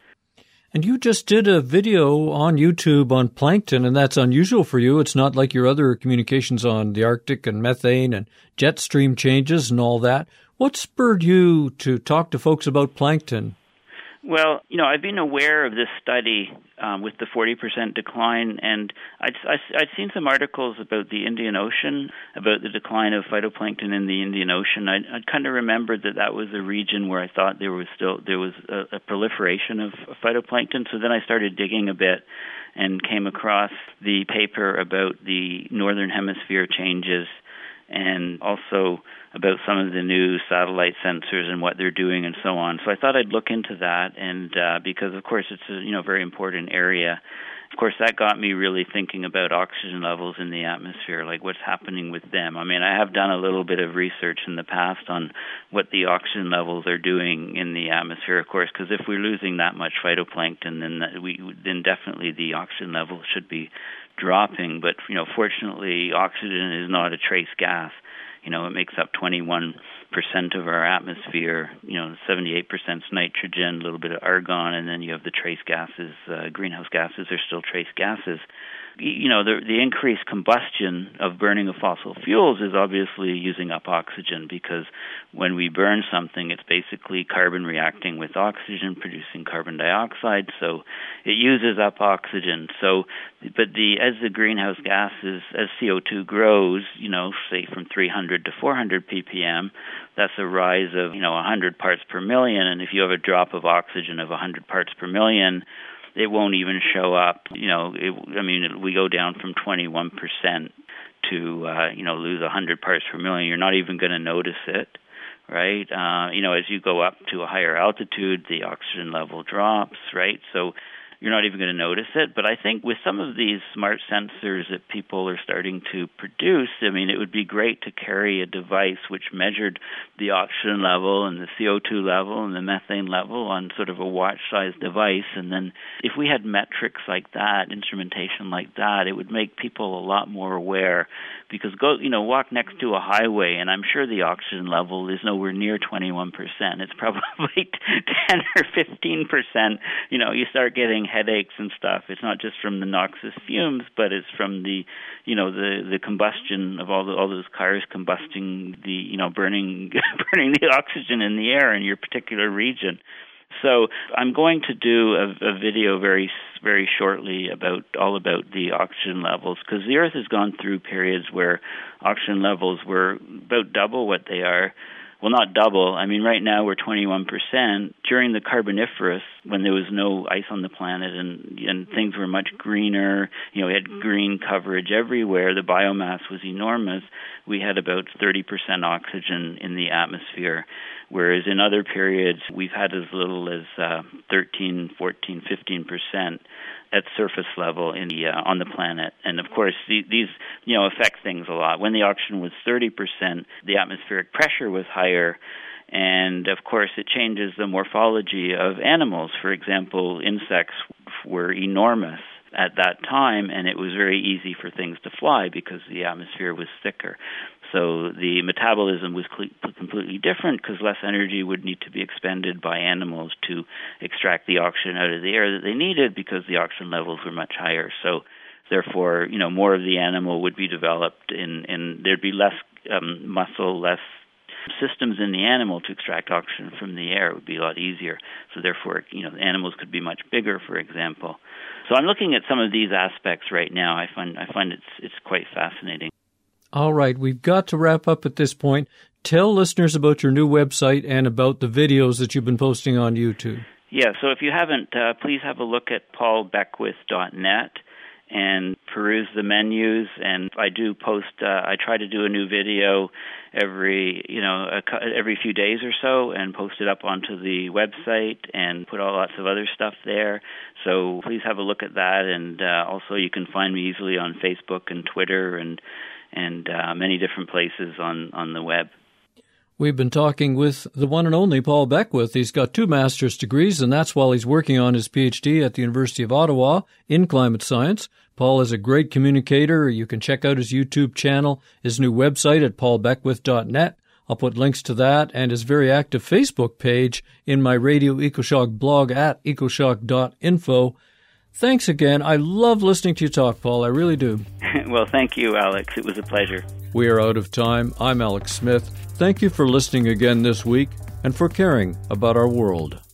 And you just did a video on YouTube on plankton, and that's unusual for you. It's not like your other communications on the Arctic and methane and jet stream changes and all that. What spurred you to talk to folks about plankton? Well, you know, I've been aware of this study um, with the forty percent decline, and I'd, I'd seen some articles about the Indian Ocean, about the decline of phytoplankton in the Indian Ocean. I'd, I'd kind of remembered that that was a region where I thought there was still there was a, a proliferation of phytoplankton. So then I started digging a bit and came across the paper about the Northern Hemisphere changes, and also about some of the new satellite sensors and what they're doing and so on. So I thought I'd look into that, and uh, because, of course, it's a you know very important area. Of course, that got me really thinking about oxygen levels in the atmosphere, like what's happening with them. I mean, I have done a little bit of research in the past on what the oxygen levels are doing in the atmosphere, of course, because if we're losing that much phytoplankton, then that we then definitely the oxygen level should be dropping. But, you know, fortunately, oxygen is not a trace gas. You know, it makes up twenty-one percent of our atmosphere. You know, seventy-eight percent is nitrogen, a little bit of argon, and then you have the trace gases. Uh, greenhouse gases are still trace gases. You know, the, the increased combustion of burning of fossil fuels is obviously using up oxygen, because when we burn something, it's basically carbon reacting with oxygen, producing carbon dioxide, so it uses up oxygen. So, but the as the greenhouse gases, as C O two grows, you know, say from three hundred to four hundred ppm, that's a rise of, you know, one hundred parts per million, and if you have a drop of oxygen of one hundred parts per million, it won't even show up. You know, it, I mean, we go down from twenty-one percent to, uh, you know, lose one hundred parts per million. You're not even going to notice it, right? Uh, you know, as you go up to a higher altitude, the oxygen level drops, right? So you're not even going to notice it. But I think with some of these smart sensors that people are starting to produce, I mean, it would be great to carry a device which measured the oxygen level and the C O two level and the methane level on sort of a watch-sized device. And then if we had metrics like that, instrumentation like that, it would make people a lot more aware. Because go, you know, walk next to a highway, and I'm sure the oxygen level is nowhere near twenty-one percent. It's probably ten or fifteen percent. You know, you start getting headaches and stuff. It's not just from the noxious fumes, but it's from the, you know, the, the combustion of all the, all those cars combusting the, you know, burning burning the oxygen in the air in your particular region. So I'm going to do a, a video very, very shortly about all about the oxygen levels, because the Earth has gone through periods where oxygen levels were about double what they are. Well, not double. I mean, right now we're twenty-one percent. During the Carboniferous, when there was no ice on the planet and and things were much greener, you know, we had green coverage everywhere, the biomass was enormous, we had about thirty percent oxygen in the atmosphere. Whereas in other periods, we've had as little as uh, thirteen, fourteen, fifteen percent at surface level in the, uh, on the planet. And of course, the, these you know affect things a lot. When the oxygen was thirty percent, the atmospheric pressure was higher. And of course, it changes the morphology of animals. For example, insects were enormous at that time, and it was very easy for things to fly because the atmosphere was thicker. So the metabolism was cl- completely different because less energy would need to be expended by animals to extract the oxygen out of the air that they needed because the oxygen levels were much higher. So therefore, you know, more of the animal would be developed in, in there'd be less um, muscle, less systems in the animal to extract oxygen from the air. It would be a lot easier. So therefore, you know, the animals could be much bigger, for example. So I'm looking at some of these aspects right now. I find I find it's it's quite fascinating. All right, we've got to wrap up at this point. Tell listeners about your new website and about the videos that you've been posting on YouTube. Yeah, so if you haven't, uh, please have a look at paul beckwith dot net and peruse the menus. And I do post, uh, I try to do a new video every, you know, a, every few days or so and post it up onto the website and put all lots of other stuff there. So please have a look at that. And uh, also you can find me easily on Facebook and Twitter and and uh, many different places on, on the web. We've been talking with the one and only Paul Beckwith. He's got two master's degrees, and that's while he's working on his P H D at the University of Ottawa in climate science. Paul is a great communicator. You can check out his YouTube channel, his new website at paul beckwith dot net. I'll put links to that and his very active Facebook page in my Radio EcoShock blog at ecoshock dot info. Thanks again. I love listening to you talk, Paul. I really do. Well, thank you, Alex. It was a pleasure. We are out of time. I'm Alex Smith. Thank you for listening again this week and for caring about our world.